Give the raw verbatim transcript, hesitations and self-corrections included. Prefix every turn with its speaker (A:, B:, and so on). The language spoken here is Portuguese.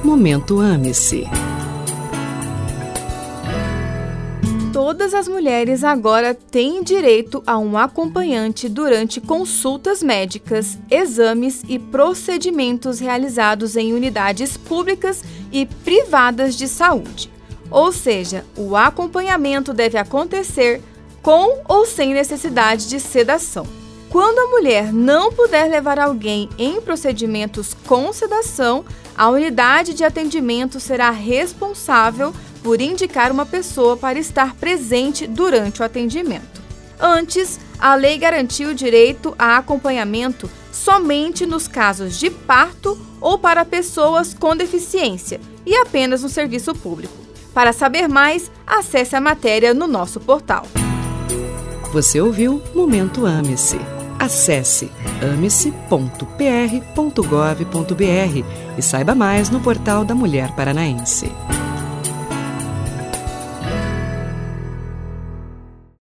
A: Momento Ame-se.
B: Todas as mulheres agora têm direito a um acompanhante durante consultas médicas, exames e procedimentos realizados em unidades públicas e privadas de saúde. Ou seja, o acompanhamento deve acontecer com ou sem necessidade de sedação. Quando a mulher não puder levar alguém em procedimentos com sedação, a unidade de atendimento será responsável por indicar uma pessoa para estar presente durante o atendimento. Antes, a lei garantiu o direito a acompanhamento somente nos casos de parto ou para pessoas com deficiência e apenas no serviço público. Para saber mais, acesse a matéria no nosso portal.
A: Você ouviu Momento Ame-se. Acesse ame-se ponto p r ponto gov ponto b r e saiba mais no portal da Mulher Paranaense.